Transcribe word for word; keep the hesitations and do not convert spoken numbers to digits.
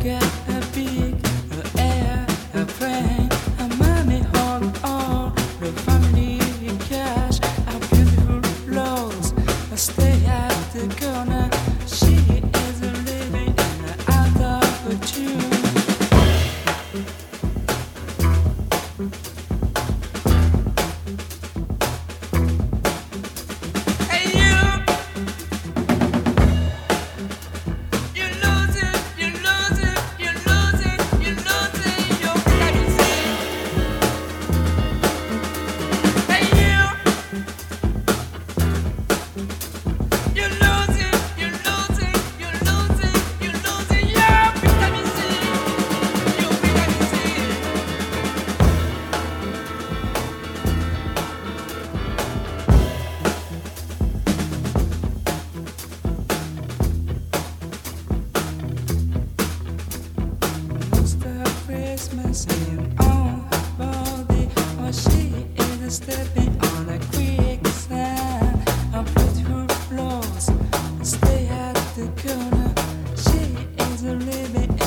get a big air, a brain, a money on all the family cash, a beautiful clothes. I stay at the corner. She is living in an out of a tune. Christmas in on her body, or she is stepping on a quicksand. I put her floors, stay at the corner. She is living